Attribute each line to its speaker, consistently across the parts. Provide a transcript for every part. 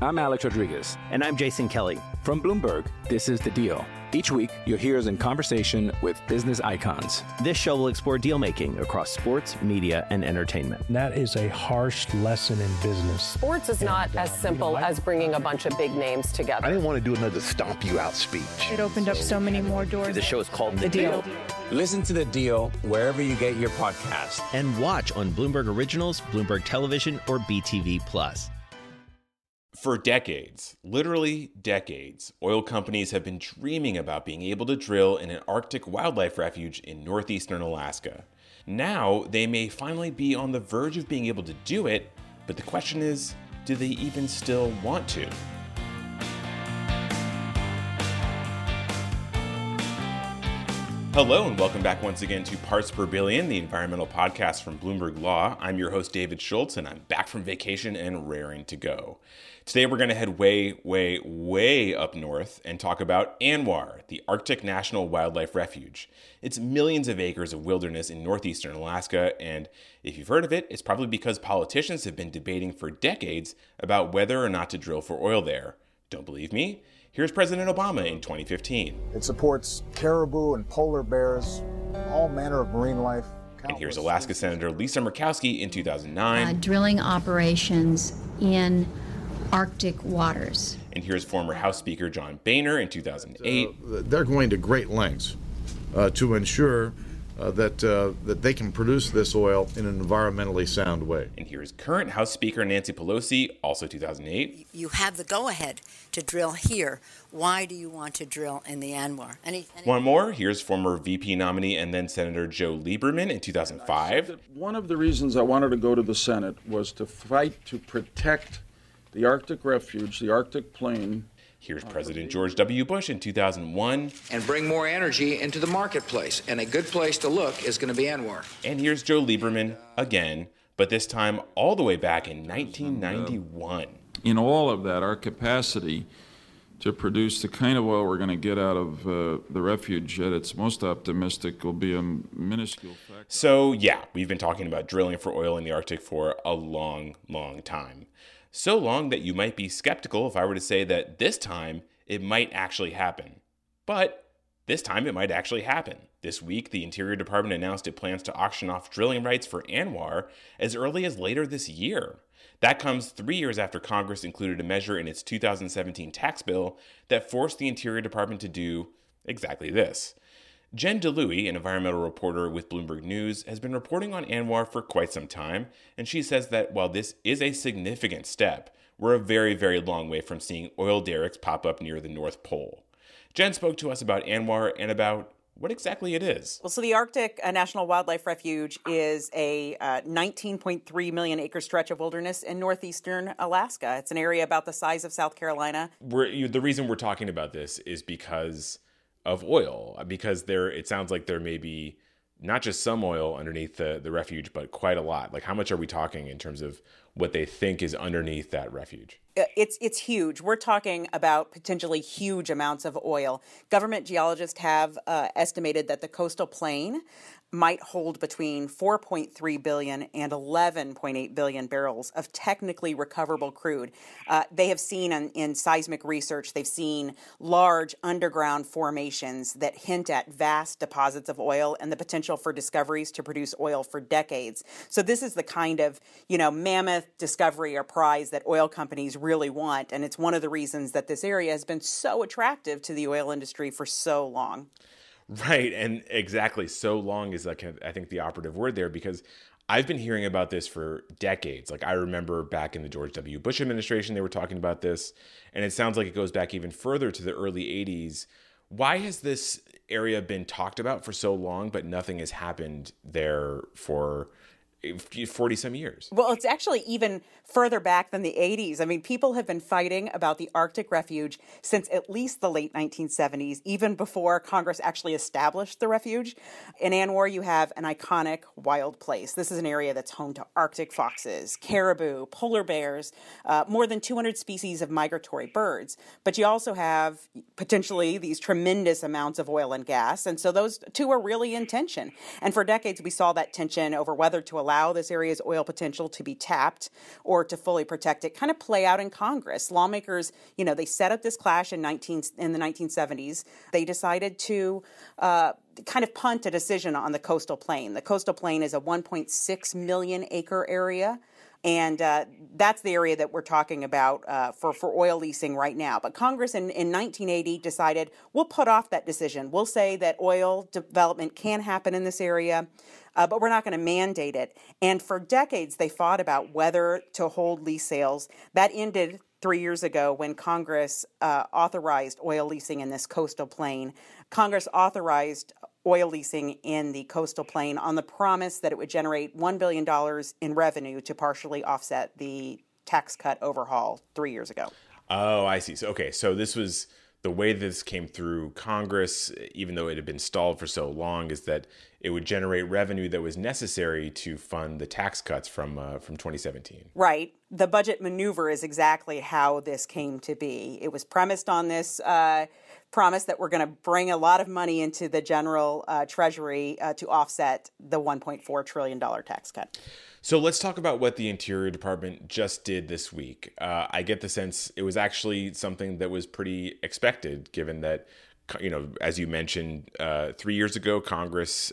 Speaker 1: I'm Alex Rodriguez.
Speaker 2: And I'm Jason Kelly.
Speaker 1: From Bloomberg, this is The Deal. Each week, you'll hear us in conversation with business icons.
Speaker 2: This show will explore deal-making across sports, media, and entertainment.
Speaker 3: That is a harsh lesson in business.
Speaker 4: Sports is not as simple as bringing a bunch of big names together.
Speaker 5: I didn't want to do another stomp you out speech.
Speaker 6: It opened up so many more doors.
Speaker 2: The show is called The Deal.
Speaker 1: Listen to The Deal wherever you get your podcast.
Speaker 2: And watch on Bloomberg Originals, Bloomberg Television, or BTV+.
Speaker 7: For decades, literally decades, oil companies have been dreaming about being able to drill in an Arctic wildlife refuge in northeastern Alaska. Now, they may finally be on the verge of being able to do it, but the question is, do they even still want to? Hello and welcome back once again to Parts Per Billion, the environmental podcast from Bloomberg Law. I'm your host, David Schultz, and I'm back from vacation and raring to go. Today we're going to head way up north and talk about ANWR, the Arctic National Wildlife Refuge. It's millions of acres of wilderness in northeastern Alaska, and if you've heard of it, it's probably because politicians have been debating for decades about whether or not to drill for oil there. Don't believe me? Here's President Obama in 2015.
Speaker 8: It supports caribou and polar bears, all manner of marine life.
Speaker 7: And here's Alaska Senator Lisa Murkowski in 2009.
Speaker 9: Drilling operations in Arctic waters.
Speaker 7: And here's former House Speaker John Boehner in 2008.
Speaker 10: They're going to great lengths to ensure that they can produce this oil in an environmentally sound way.
Speaker 7: And here's current House Speaker Nancy Pelosi, also 2008.
Speaker 11: You have the go-ahead to drill here. Why do you want to drill in the ANWR?
Speaker 7: One more. Here's former VP nominee and then Senator Joe Lieberman in 2005.
Speaker 12: One of the reasons I wanted to go to the Senate was to fight to protect the Arctic refuge, the Arctic plain.
Speaker 7: Here's President George W. Bush in 2001.
Speaker 13: And bring more energy into the marketplace. And a good place to look is going to be ANWR.
Speaker 7: And here's Joe Lieberman again, but this time all the way back in 1991.
Speaker 12: In all of that, our capacity to produce the kind of oil we're going to get out of the refuge at its most optimistic will be a minuscule factor.
Speaker 7: So yeah, we've been talking about drilling for oil in the Arctic for a long time. So long that you might be skeptical if I were to say that this time it might actually happen. But this time it might actually happen. This week, the Interior Department announced it plans to auction off drilling rights for ANWR as early as later this year. That comes 3 years after Congress included a measure in its 2017 tax bill that forced the Interior Department to do exactly this. Jen DeLuey, an environmental reporter with Bloomberg News, has been reporting on ANWR for quite some time, and she says that while this is a significant step, we're a very long way from seeing oil derricks pop up near the North Pole. Jen spoke to us about ANWR and about what exactly it is.
Speaker 14: Well, so the Arctic National Wildlife Refuge is a 19.3 million acre stretch of wilderness in northeastern Alaska. It's an area about the size of South Carolina.
Speaker 7: The reason we're talking about this is because of oil, because it sounds like there may be not just some oil underneath the refuge, but quite a lot. Like, how much are we talking in terms of what they think is underneath that refuge?
Speaker 14: It's huge. We're talking about potentially huge amounts of oil. Government geologists have estimated that the coastal plain might hold between 4.3 billion and 11.8 billion barrels of technically recoverable crude. They have seen in seismic research, they've seen large underground formations that hint at vast deposits of oil and the potential for discoveries to produce oil for decades. So this is the kind of, mammoth discovery or prize that oil companies really want. And it's one of the reasons that this area has been so attractive to the oil industry for so long.
Speaker 7: Right, and exactly. So long is I think the operative word there, because I've been hearing about this for decades. Like, I remember back in the George W. Bush administration, they were talking about this, and it sounds like it goes back even further to the early 80s. Why has this area been talked about for so long, but nothing has happened there for 40-some years?
Speaker 14: Well, it's actually even further back than the 80s. I mean, people have been fighting about the Arctic refuge since at least the late 1970s, even before Congress actually established the refuge. In ANWR, you have an iconic wild place. This is an area that's home to Arctic foxes, caribou, polar bears, more than 200 species of migratory birds. But you also have potentially these tremendous amounts of oil and gas. And so those two are really in tension. And for decades, we saw that tension over whether to allow allow this area's oil potential to be tapped or to fully protect it kind of play out in Congress. Lawmakers, they set up this clash in the 1970s. They decided to kind of punt a decision on the coastal plain. The coastal plain is a 1.6 million acre area. And that's the area that we're talking about for oil leasing right now. But Congress in 1980 decided we'll put off that decision. We'll say that oil development can happen in this area, but we're not going to mandate it. And for decades, they fought about whether to hold lease sales. That ended 3 years ago when Congress authorized oil leasing in this coastal plain. Congress authorized oil leasing in the coastal plain on the promise that it would generate $1 billion in revenue to partially offset the tax cut overhaul 3 years ago.
Speaker 7: Oh, I see. So this was the way this came through Congress, even though it had been stalled for so long, is that it would generate revenue that was necessary to fund the tax cuts from 2017.
Speaker 14: Right. The budget maneuver is exactly how this came to be. It was premised on this promise that we're going to bring a lot of money into the general treasury to offset the $1.4 trillion tax cut.
Speaker 7: So let's talk about what the Interior Department just did this week. I get the sense it was actually something that was pretty expected, given that, as you mentioned, 3 years ago, Congress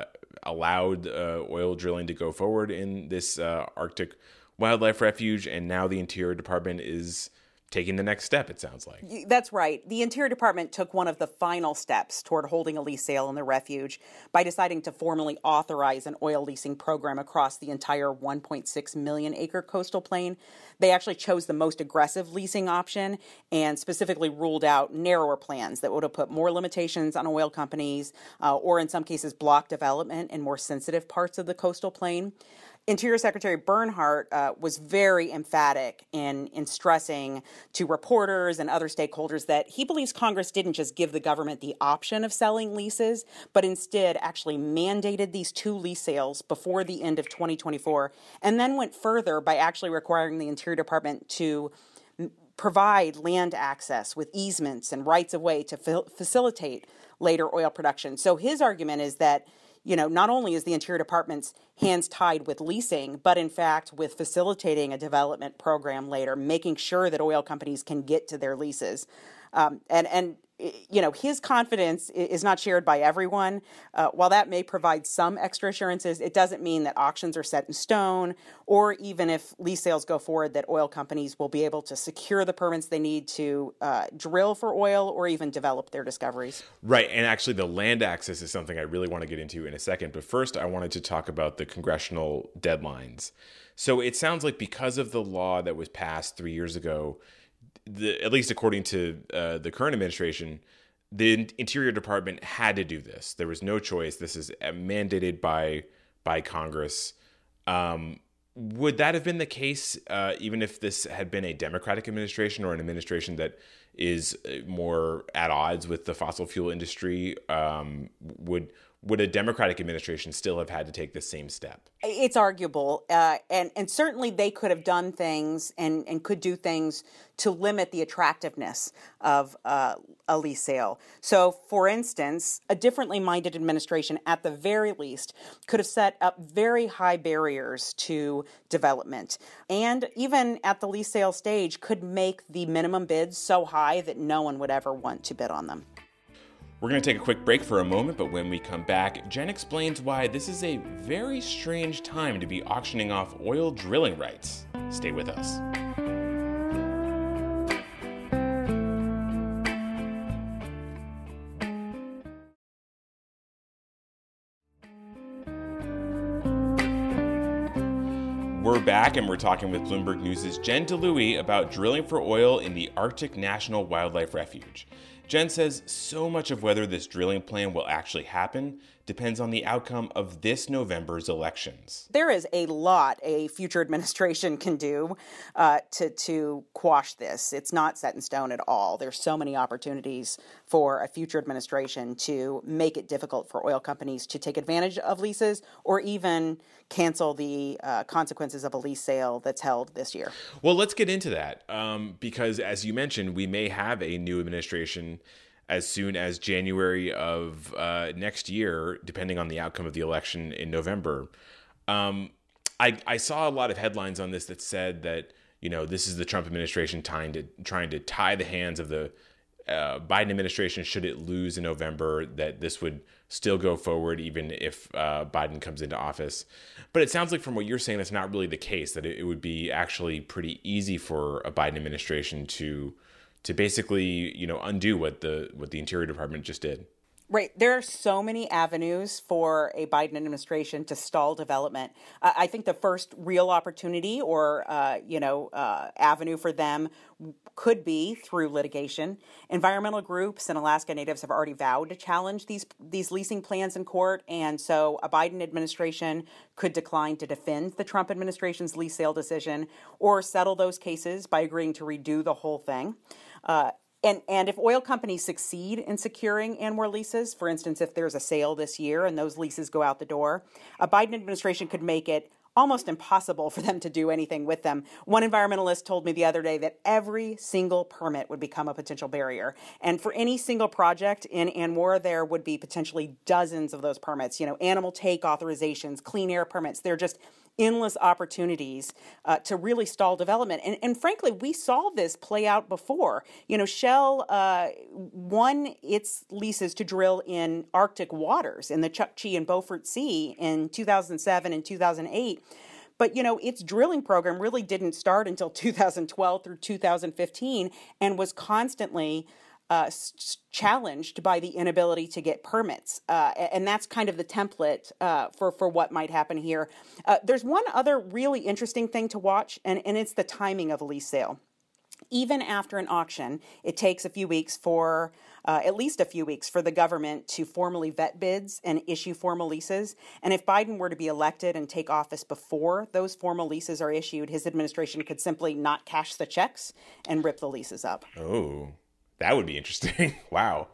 Speaker 7: allowed oil drilling to go forward in this Arctic wildlife refuge, and now the Interior Department is taking the next step, it sounds like.
Speaker 14: That's right. The Interior Department took one of the final steps toward holding a lease sale in the refuge by deciding to formally authorize an oil leasing program across the entire 1.6 million acre coastal plain. They actually chose the most aggressive leasing option and specifically ruled out narrower plans that would have put more limitations on oil companies or in some cases block development in more sensitive parts of the coastal plain. Interior Secretary Bernhardt was very emphatic in stressing to reporters and other stakeholders that he believes Congress didn't just give the government the option of selling leases, but instead actually mandated these 2 lease sales before the end of 2024, and then went further by actually requiring the Interior Department to provide land access with easements and rights of way to facilitate later oil production. So his argument is that not only is the Interior Department's hands tied with leasing, but in fact with facilitating a development program later, making sure that oil companies can get to their leases. His confidence is not shared by everyone. While that may provide some extra assurances, it doesn't mean that auctions are set in stone, or even if lease sales go forward, that oil companies will be able to secure the permits they need to drill for oil or even develop their discoveries.
Speaker 7: Right. And actually, the land access is something I really want to get into in a second. But first, I wanted to talk about the congressional deadlines. So it sounds like because of the law that was passed 3 years ago, at least according to the current administration, the Interior Department had to do this. There was no choice. This is mandated by Congress. Would that have been the case even if this had been a Democratic administration or an administration that is more at odds with the fossil fuel industry? Would a Democratic administration still have had to take the same step?
Speaker 14: It's arguable. And certainly they could have done things and could do things to limit the attractiveness of a lease sale. So, for instance, a differently minded administration, at the very least, could have set up very high barriers to development. And even at the lease sale stage, could make the minimum bids so high that no one would ever want to bid on them.
Speaker 7: We're going to take a quick break for a moment, but when we come back, Jen explains why this is a very strange time to be auctioning off oil drilling rights. Stay with us. We're back and we're talking with Bloomberg News' Jen DeLuey about drilling for oil in the Arctic National Wildlife Refuge. Jen says so much of whether this drilling plan will actually happen depends on the outcome of this November's elections.
Speaker 14: There is a lot a future administration can do to quash this. It's not set in stone at all. There's so many opportunities for a future administration to make it difficult for oil companies to take advantage of leases or even cancel the consequences of a lease sale that's held this year.
Speaker 7: Well, let's get into that because, as you mentioned, we may have a new administration as soon as January of next year, depending on the outcome of the election in November. I saw a lot of headlines on this that said that, this is the Trump administration trying to tie the hands of the Biden administration should it lose in November, that this would still go forward even if Biden comes into office. But it sounds like from what you're saying, that's not really the case, that it would be actually pretty easy for a Biden administration to basically, undo what the Interior Department just did.
Speaker 14: Right. There are so many avenues for a Biden administration to stall development. I think the first real opportunity or, avenue for them could be through litigation. Environmental groups and Alaska Natives have already vowed to challenge these leasing plans in court. And so a Biden administration could decline to defend the Trump administration's lease sale decision or settle those cases by agreeing to redo the whole thing. And if oil companies succeed in securing ANWR leases, for instance, if there's a sale this year and those leases go out the door, a Biden administration could make it almost impossible for them to do anything with them. One environmentalist told me the other day that every single permit would become a potential barrier. And for any single project in ANWR, there would be potentially dozens of those permits, animal take authorizations, clean air permits. They're just endless opportunities to really stall development. And frankly, we saw this play out before. Shell won its leases to drill in Arctic waters in the Chukchi and Beaufort Sea in 2007 and 2008. But, its drilling program really didn't start until 2012 through 2015 and was constantly challenged by the inability to get permits. And that's kind of the template for what might happen here. There's one other really interesting thing to watch, and it's the timing of a lease sale. Even after an auction, it takes at least a few weeks for the government to formally vet bids and issue formal leases. And if Biden were to be elected and take office before those formal leases are issued, his administration could simply not cash the checks and rip the leases up.
Speaker 7: Oh, that would be interesting. Wow.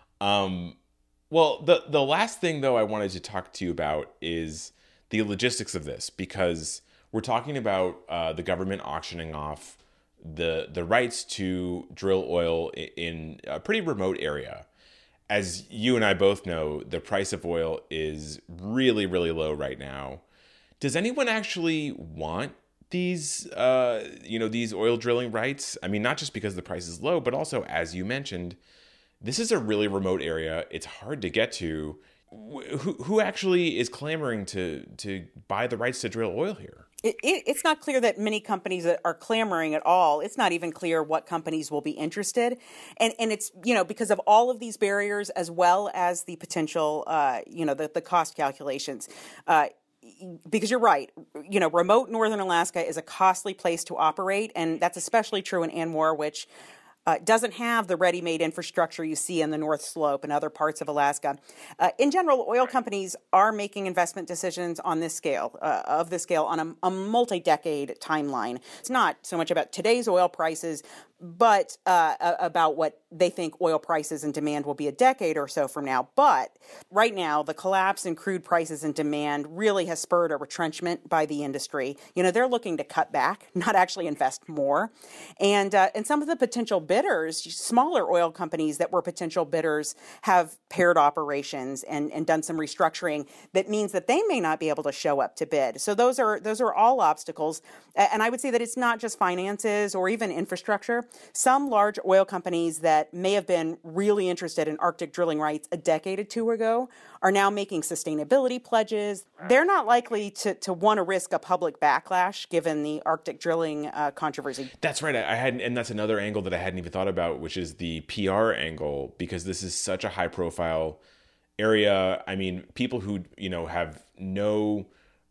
Speaker 7: Well, the last thing, though, I wanted to talk to you about is the logistics of this, because we're talking about the government auctioning off the rights to drill oil in a pretty remote area. As you and I both know, the price of oil is really, really low right now. Does anyone actually want these oil drilling rights? I mean, not just because the price is low, but also, as you mentioned, this is a really remote area. It's hard to get to. Who actually is clamoring to buy the rights to drill oil here?
Speaker 14: It's not clear that many companies are clamoring at all. It's not even clear what companies will be interested. And it's, because of all of these barriers, as well as the potential, the cost calculations. Because you're right, remote northern Alaska is a costly place to operate, and that's especially true in ANWR, which doesn't have the ready-made infrastructure you see in the North Slope and other parts of Alaska. In general, oil companies are making investment decisions on this scale, on a multi-decade timeline. It's not so much about today's oil prices, but about what they think oil prices and demand will be a decade or so from now. But right now, the collapse in crude prices and demand really has spurred a retrenchment by the industry. They're looking to cut back, not actually invest more. And some of the potential bidders, smaller oil companies that were potential bidders, have paired operations and done some restructuring that means that they may not be able to show up to bid. So those are all obstacles. And I would say that it's not just finances or even infrastructure. Some large oil companies that may have been really interested in Arctic drilling rights a decade or two ago are now making sustainability pledges. They're not likely to want to risk a public backlash given the Arctic drilling controversy.
Speaker 7: That's right. And that's another angle that I hadn't even thought about, which is the PR angle, because this is such a high profile area. I mean, people who, have no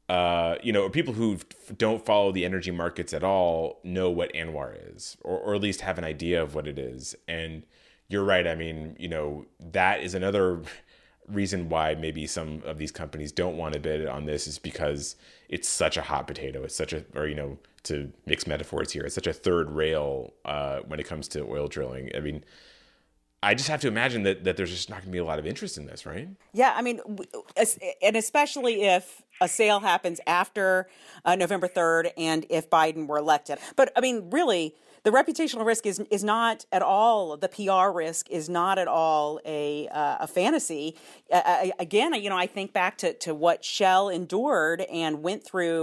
Speaker 7: people who don't follow the energy markets at all know what ANWR is, or at least have an idea of what it is. And you're right. I mean, that is another reason why maybe some of these companies don't want to bid on this, is because it's such a hot potato. It's such to mix metaphors here, it's such a third rail when it comes to oil drilling. I mean, I just have to imagine that there's just not going to be a lot of interest in this, right?
Speaker 14: Yeah, I mean, and especially if a sale happens after November 3rd and if Biden were elected. But, I mean, really, the reputational risk is not at all, the PR risk is not at all a fantasy. Again, I think back to what Shell endured and went through,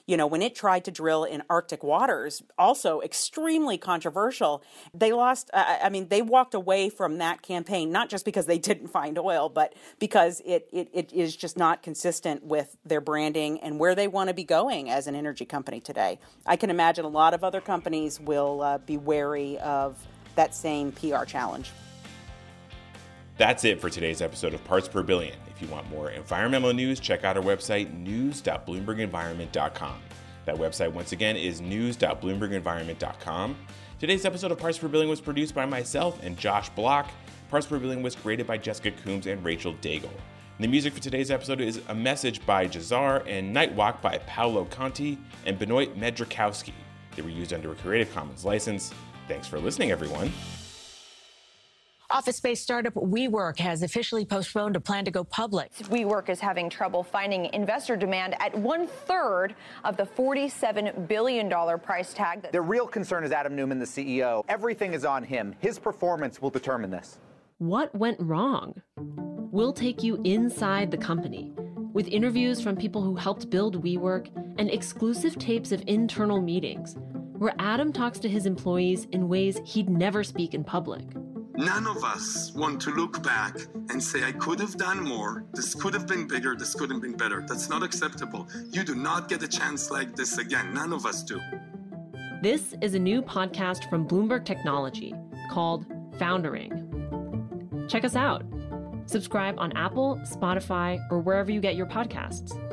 Speaker 14: when it tried to drill in Arctic waters, also extremely controversial, they lost, they walked away from that campaign, not just because they didn't find oil, but because it is just not consistent with their branding and where they want to be going as an energy company today. I can imagine a lot of other companies will be wary of that same PR challenge.
Speaker 7: That's it for today's episode of Parts Per Billion. If you want more environmental news, check out our website, news.bloombergenvironment.com. That website, once again, is news.bloombergenvironment.com. Today's episode of Parts Per Billion was produced by myself and Josh Block. Parts Per Billion was created by Jessica Coombs and Rachel Daigle. The music for today's episode is A Message by Jazar and Nightwalk by Paolo Conti and Benoit Medrikowski. They were used under a Creative Commons license. Thanks for listening, everyone.
Speaker 15: Office space startup WeWork has officially postponed a plan to go public.
Speaker 16: WeWork is having trouble finding investor demand at 1/3 of the $47 billion price tag.
Speaker 17: The real concern is Adam Neumann, the CEO. Everything is on him. His performance will determine this.
Speaker 18: What went wrong? We'll take you inside the company with interviews from people who helped build WeWork and exclusive tapes of internal meetings where Adam talks to his employees in ways he'd never speak in public.
Speaker 19: None of us want to look back and say, I could have done more. This could have been bigger. This could have been better. That's not acceptable. You do not get a chance like this again. None of us do.
Speaker 18: This is a new podcast from Bloomberg Technology called Foundering. Check us out. Subscribe on Apple, Spotify, or wherever you get your podcasts.